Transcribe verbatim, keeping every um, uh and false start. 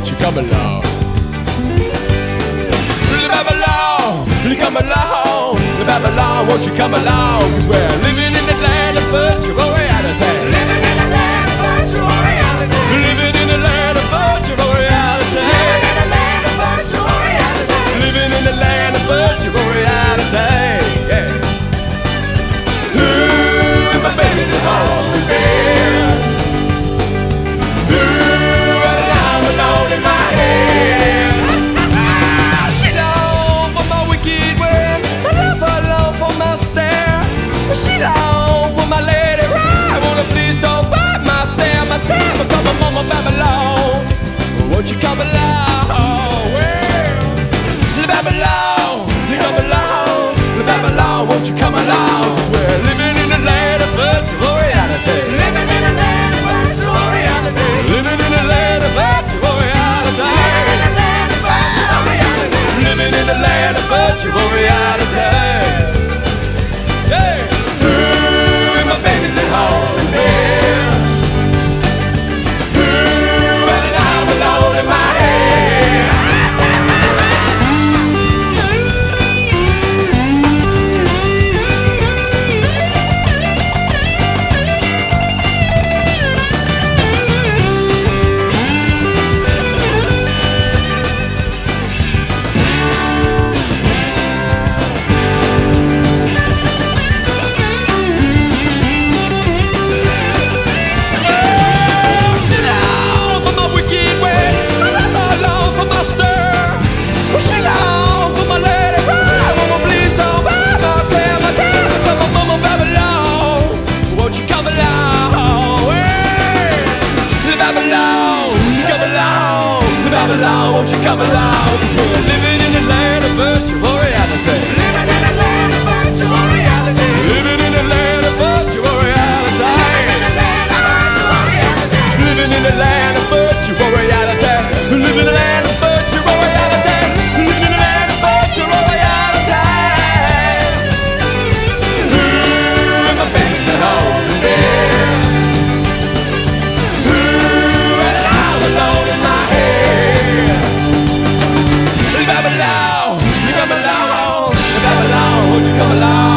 won't you come along? Babylon, come along, Babylon, won't you come along? Cause we're living in the land of virtual reality. Living in the land of virtual reality. Living in the land of virtual reality. Living in the land of virtual reality. Living in the land of virtual reality. Yeah. Ooh, my baby's at home with me. Ooh, and I'm alone in my head. She long for my wicked way. I love her long for my stare. She long for my lady right. I wanna please don't bite my stare, my stare. But come on, mama, Babylon, won't you come along? Well, Babylon, come along, Babylon, won't you come along? Cause we're living in the land of virtual reality. Living in the land of virtual reality. Living in the land of virtual reality. Living in the land of virtual reality. Living in the land of virtual reality. Yeah. Ooh, my baby's at home with me. Ooh, and I'm alone in my head. She long for my lady right. Mama, please don't buy my care, my care. Come on, mama, Babylon, won't you come along? Hey, Babylon, come along, Babylon, won't you come along? Cause we're living in the land of virtual reality. Living in the land of virtual reality. Living in the land of virtual reality. Living in the land of virtual reality. Living in the land of virtual reality. Living in the land of virtual reality. Ooh, and my baby's at home with me. Ooh, and I'm alone in my head. Babylon, come along, Babylon, won't you come along?